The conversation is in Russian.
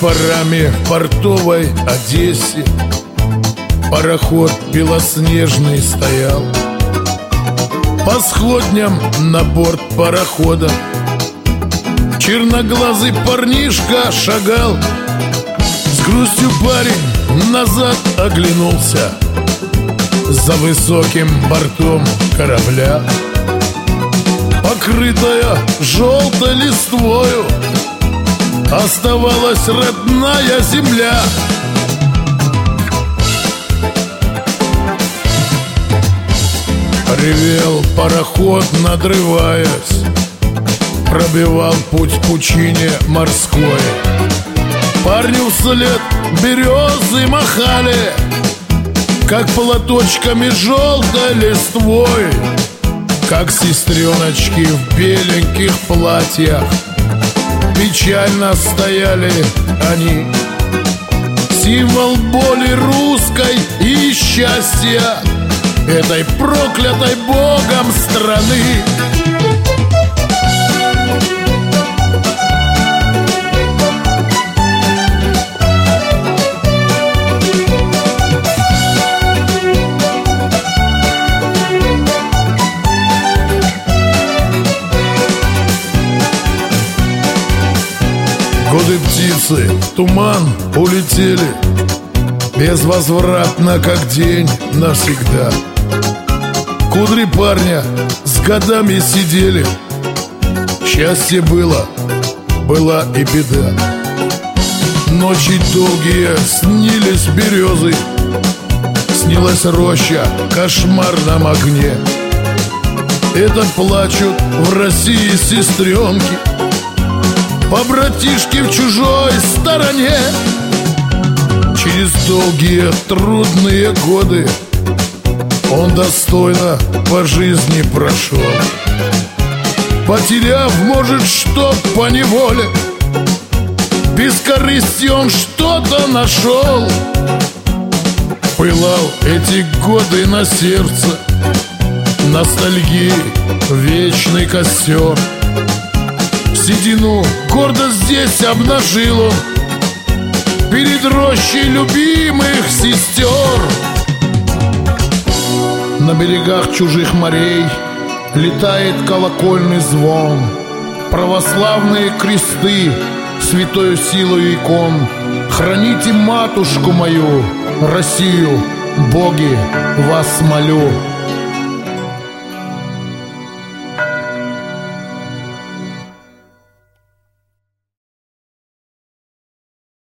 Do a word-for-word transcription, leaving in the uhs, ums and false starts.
парами в портовой Одессе пароход белоснежный стоял. По сходням на борт парохода черноглазый парнишка шагал. С грустью парень назад оглянулся. За высоким бортом корабля, покрытая желтой листвою, оставалась родная земля. Ревел пароход, надрываясь, пробивал путь в пучине морской. Парню вслед березы махали, как платочками желтой листвой, как сестреночки в беленьких платьях. Печально стояли они, символ боли русской и счастья этой проклятой Богом страны. Годы птицы в туман улетели, безвозвратно, как день навсегда. Кудри парня с годами сидели. Счастье было, была и беда. Ночи долгие снились березы, снилась роща в кошмарном огне. Это плачут в России сестренки, побратишки в чужой стороне. Через долгие трудные годы он достойно по жизни прошел, потеряв, может, что поневоле. Без корысти он что-то нашел. Пылал эти годы на сердце ностальгии вечный костер. Седину гордо здесь обнажил он перед рощей любимых сестер. На берегах чужих морей летает колокольный звон. Православные кресты святою силою икон. Храните матушку мою, Россию, боги, вас молю.